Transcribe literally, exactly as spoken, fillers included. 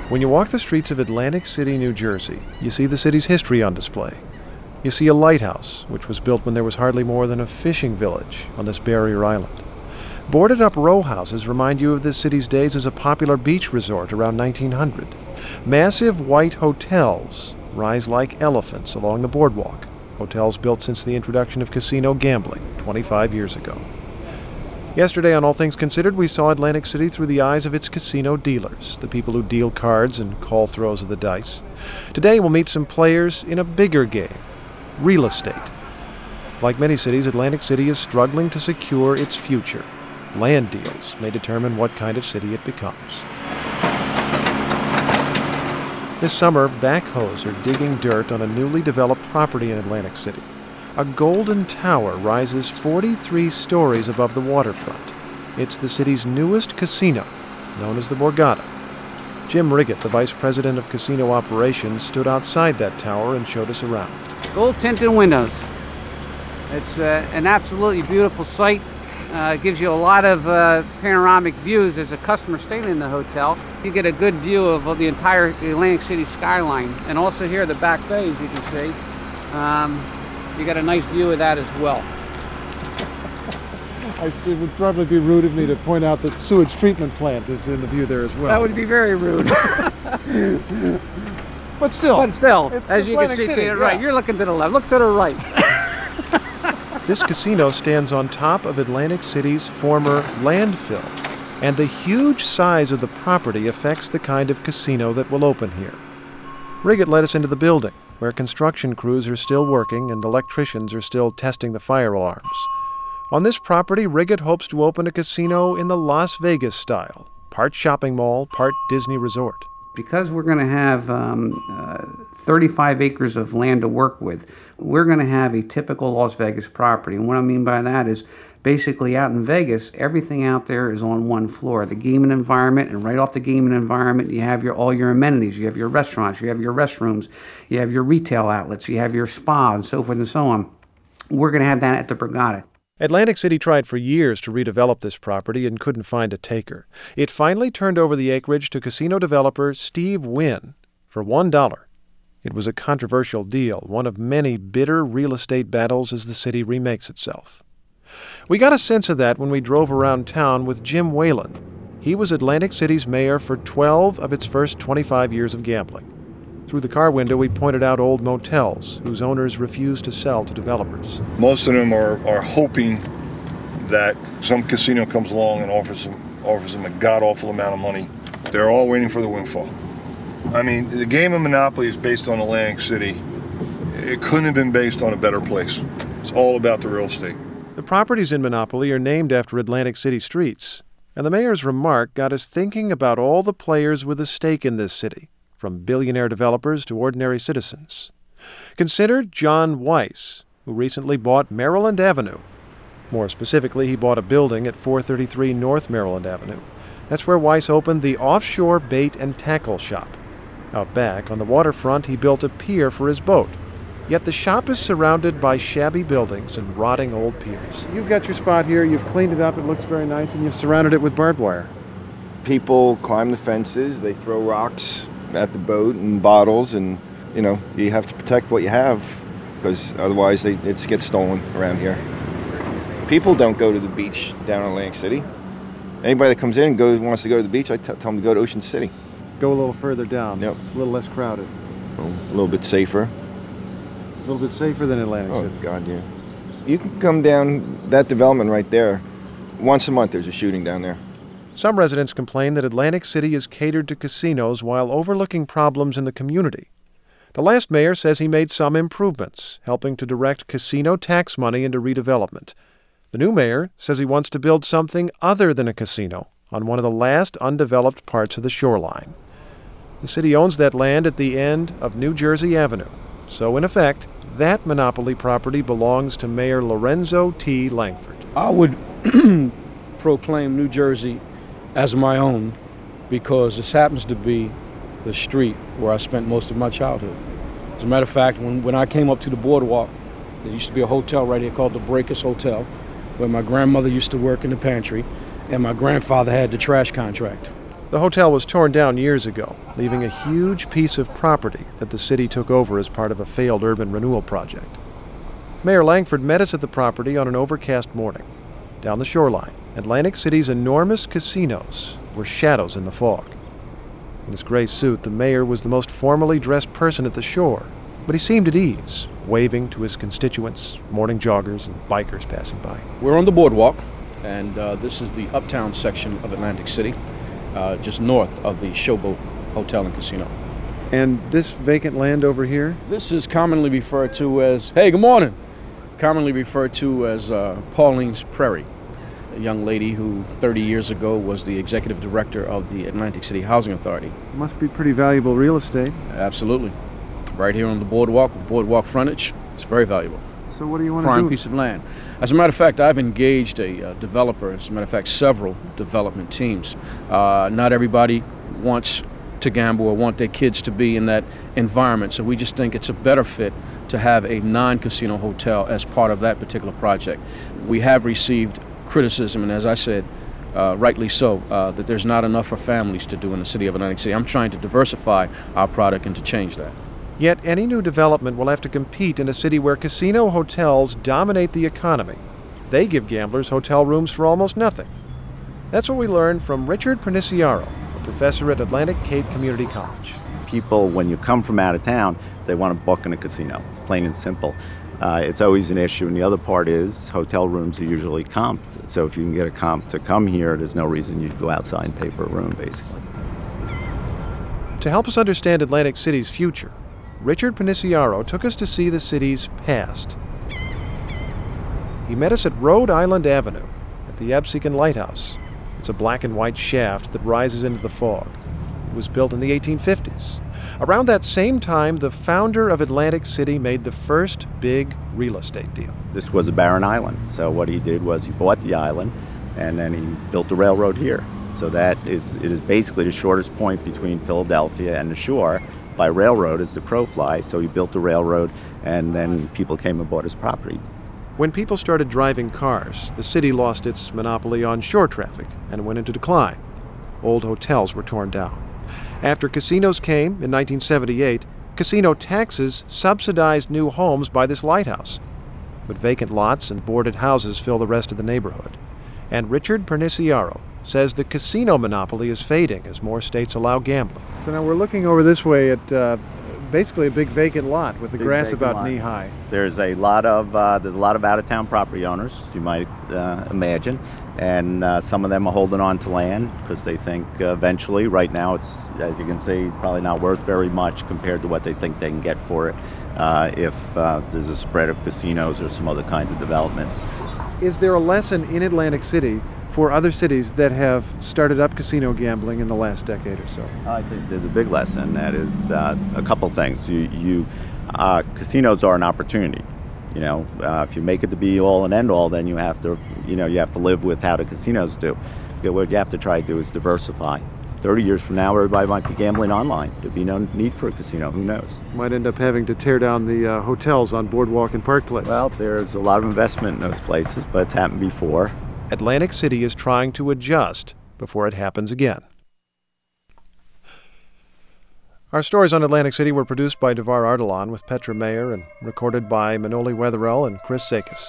When you walk the streets of Atlantic City, New Jersey, you see the city's history on display. You see a lighthouse, which was built when there was hardly more than a fishing village on this barrier island. Boarded-up row houses remind you of this city's days as a popular beach resort around nineteen hundred. Massive white hotels rise like elephants along the boardwalk, hotels built since the introduction of casino gambling twenty-five years ago. Yesterday on All Things Considered, we saw Atlantic City through the eyes of its casino dealers, the people who deal cards and call throws of the dice. Today we'll meet some players in a bigger game, real estate. Like many cities, Atlantic City is struggling to secure its future. Land deals may determine what kind of city it becomes. This summer, backhoes are digging dirt on a newly developed property in Atlantic City. A golden tower rises forty-three stories above the waterfront. It's the city's newest casino, known as the Borgata. Jim Riggett, the vice president of casino operations, stood outside that tower and showed us around. Gold tinted windows. It's uh, an absolutely beautiful sight. Uh, it gives you a lot of uh, panoramic views. As a customer staying in the hotel, you get a good view of the entire Atlantic City skyline. And also here, the back bay, as you can see, um, you got a nice view of that as well. It would probably be rude of me to point out that sewage treatment plant is in the view there as well. That would be very rude. But still, but still, it's as you can see, to the right, yeah. You're looking to the left. Look to the right. This casino stands on top of Atlantic City's former landfill, and the huge size of the property affects the kind of casino that will open here. Riggett led us into the building, where construction crews are still working and electricians are still testing the fire alarms. On this property, Riggett hopes to open a casino in the Las Vegas style, part shopping mall, part Disney resort. Because we're going to have um, uh, thirty-five acres of land to work with, we're going to have a typical Las Vegas property. And what I mean by that is basically out in Vegas, everything out there is on one floor. The gaming environment, and right off the gaming environment, you have your all your amenities. You have your restaurants, you have your restrooms, you have your retail outlets, you have your spa, and so forth and so on. We're going to have that at the Borgata. Atlantic City tried for years to redevelop this property and couldn't find a taker. It finally turned over the acreage to casino developer Steve Wynn for one dollar. It was a controversial deal, one of many bitter real estate battles as the city remakes itself. We got a sense of that when we drove around town with Jim Whalen. He was Atlantic City's mayor for twelve of its first twenty-five years of gambling. Through the car window, we pointed out old motels whose owners refused to sell to developers. Most of them are, are hoping that some casino comes along and offers them, offers them a god-awful amount of money. They're all waiting for the windfall. I mean, the game of Monopoly is based on Atlantic City. It couldn't have been based on a better place. It's all about the real estate. The properties in Monopoly are named after Atlantic City streets, and the mayor's remark got us thinking about all the players with a stake in this city, from billionaire developers to ordinary citizens. Consider John Weiss, who recently bought Maryland Avenue. More specifically, he bought a building at four thirty-three North Maryland Avenue. That's where Weiss opened the Offshore Bait and Tackle Shop. Out back, on the waterfront, he built a pier for his boat. Yet the shop is surrounded by shabby buildings and rotting old piers. You've got your spot here, you've cleaned it up, it looks very nice, and you've surrounded it with barbed wire. People climb the fences, they throw rocks at the boat and bottles, and you know, you have to protect what you have, because otherwise they, it gets stolen around here. People don't go to the beach down in Atlantic City. Anybody that comes in and goes wants to go to the beach, I t tell them to go to Ocean City. Go a little further down. Yep. A little less crowded. A little bit safer. A little bit safer than Atlantic Oh, City. God, yeah. You can come down that development right there. Once a month there's a shooting down there. Some residents complain that Atlantic City is catered to casinos while overlooking problems in the community. The last mayor says he made some improvements, helping to direct casino tax money into redevelopment. The new mayor says he wants to build something other than a casino on one of the last undeveloped parts of the shoreline. The city owns that land at the end of New Jersey Avenue. So, in effect, that Monopoly property belongs to Mayor Lorenzo T. Langford. I would proclaim New Jersey as my own because this happens to be the street where I spent most of my childhood. As a matter of fact, when, when I came up to the boardwalk, there used to be a hotel right here called the Breakers Hotel, where my grandmother used to work in the pantry, and my grandfather had the trash contract. The hotel was torn down years ago, leaving a huge piece of property that the city took over as part of a failed urban renewal project. Mayor Langford met us at the property on an overcast morning. Down the shoreline, Atlantic City's enormous casinos were shadows in the fog. In his gray suit, the mayor was the most formally dressed person at the shore, but he seemed at ease, waving to his constituents, morning joggers and bikers passing by. We're on the boardwalk, and uh, this is the uptown section of Atlantic City, uh, just north of the Showboat Hotel and Casino. And this vacant land over here? This is commonly referred to as, hey, good morning, commonly referred to as uh, Pauline's Prairie, a young lady who thirty years ago was the executive director of the Atlantic City Housing Authority. Must be pretty valuable real estate. Absolutely. Right here on the boardwalk with boardwalk frontage, it's very valuable. So what do you want to do? Prime piece of land. As a matter of fact, I've engaged a uh, developer, as a matter of fact, several development teams. Uh, not everybody wants to gamble or want their kids to be in that environment, so we just think it's a better fit to have a non-casino hotel as part of that particular project. We have received criticism, and as I said, uh, rightly so, uh, that there's not enough for families to do in the city of Atlantic City. I'm trying to diversify our product and to change that. Yet any new development will have to compete in a city where casino hotels dominate the economy. They give gamblers hotel rooms for almost nothing. That's what we learned from Richard Perniciaro, a professor at Atlantic Cape Community College. People, when you come from out of town, they want to book in a casino. It's plain and simple. Uh, it's always an issue, and the other part is hotel rooms are usually comped. So if you can get a comp to come here, there's no reason you'd go outside and pay for a room, basically. To help us understand Atlantic City's future, Richard Perniciaro took us to see the city's past. He met us at Rhode Island Avenue at the Absecon Lighthouse. It's a black and white shaft that rises into the fog. It was built in the eighteen fifties. Around that same time, the founder of Atlantic City made the first big real estate deal. This was a barren island, so what he did was he bought the island and then he built a railroad here. So that is, it is basically the shortest point between Philadelphia and the shore by railroad as the crow flies. So he built the railroad and then people came and bought his property. When people started driving cars, the city lost its monopoly on shore traffic and went into decline. Old hotels were torn down. After casinos came in nineteen seventy-eight, casino taxes subsidized new homes by this lighthouse. But vacant lots and boarded houses fill the rest of the neighborhood. And Richard Perniciaro says the casino monopoly is fading as more states allow gambling. So now we're looking over this way at uh, basically a big vacant lot with the Big grass vacant about lot. knee-high. There's a lot of uh, there's a lot of out-of-town property owners, you might uh, imagine, and uh, some of them are holding on to land because they think uh, eventually. Right now, it's, as you can see, probably not worth very much compared to what they think they can get for it uh, if uh, there's a spread of casinos or some other kinds of development. Is there a lesson in Atlantic City for other cities that have started up casino gambling in the last decade or so? I think there's a big lesson. That is uh, a couple things. You, you uh, casinos are an opportunity. You know, uh, if you make it to be all and end all, then you have to, you know, you have to live with how the casinos do. What you have to try to do is diversify. Thirty years from now, everybody might be gambling online. There'd be no need for a casino. Who knows? Might end up having to tear down the uh, hotels on Boardwalk and Park Place. Well, there's a lot of investment in those places, but it's happened before. Atlantic City is trying to adjust before it happens again. Our stories on Atlantic City were produced by Devar Ardalan with Petra Mayer and recorded by Manoli Weatherell and Chris Sakis.